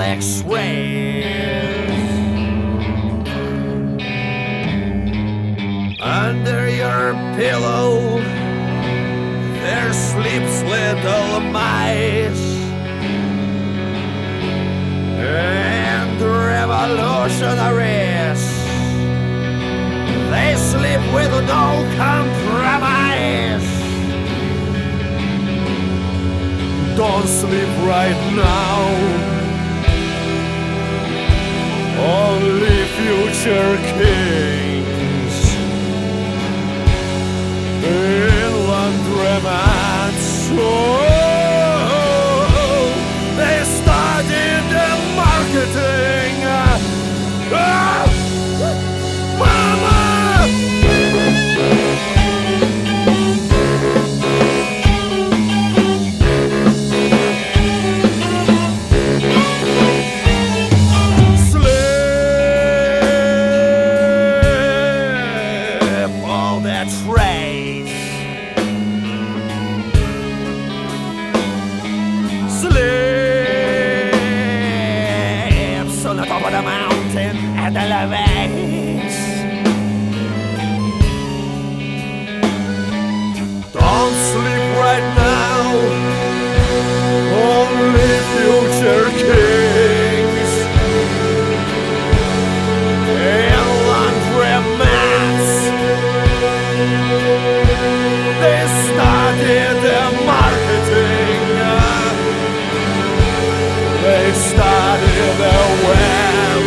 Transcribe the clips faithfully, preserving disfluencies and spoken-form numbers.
complex ways. Under your pillow there sleeps little mice, and revolutionaries, they sleep with no compromise. Don't sleep right now, only future kings in laundromats. Oh, they studied the marketing. Ah, mama! Sleeps on the top of the mountain and elevates. Don't sleep right now, only future kings and laundromats, they started the marketing. They started the web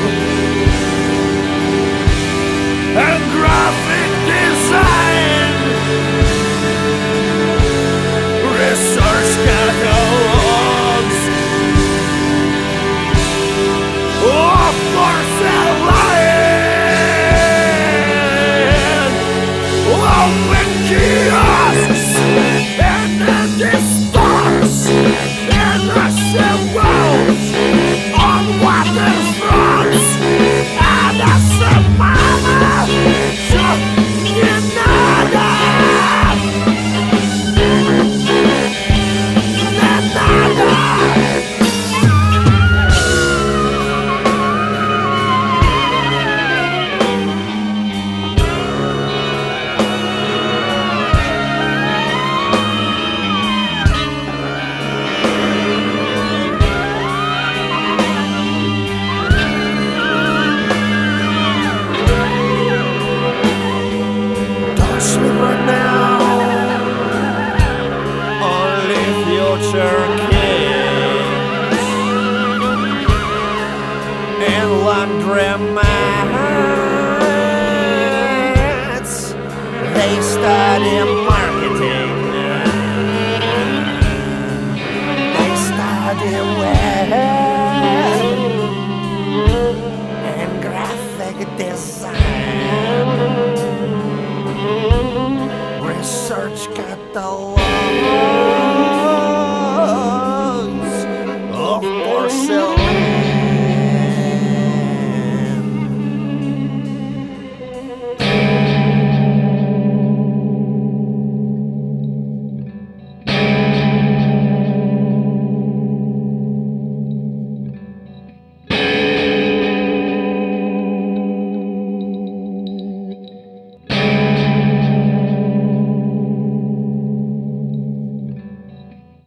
and graphic design, research catalogs, oh, for selling, open kiosks and empty stores and Russian walls on waterfronts, and as a mama, so you nada, nada. Future kings and laundromats, they study marketing, they study web and graphic design, research catalog.